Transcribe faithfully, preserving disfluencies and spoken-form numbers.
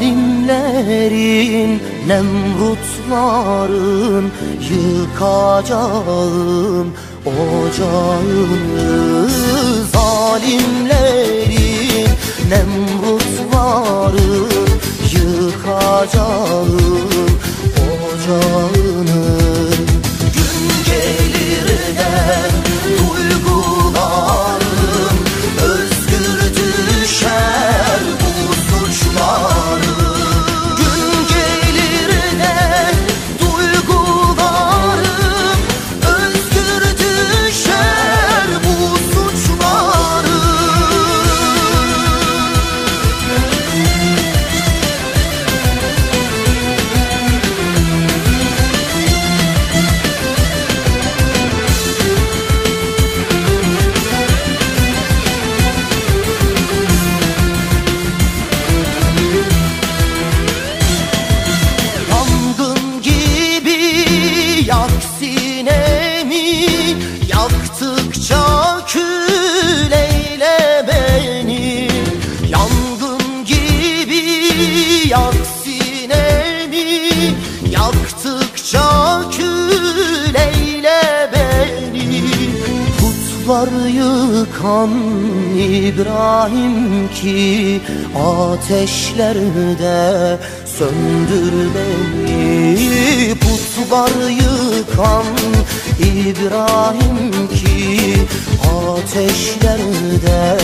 Zalimlerin, Nemrutların yıkacağım ocağını. Zalimlerin, Nemrutların yıkacağım ocağını. Gün gelir de duygularım özgür düşer bu suçları. Gün gelir de duygularım özgür düşer bu suçları. Yaktıkça kül eyle beni, yangın gibi yak sinemi. Yaktıkça kül eyle beni. Putlar yıkan İbrahim ki ateşlerde söndür beni. Putlar yıkan İbrahim ki ateşlerde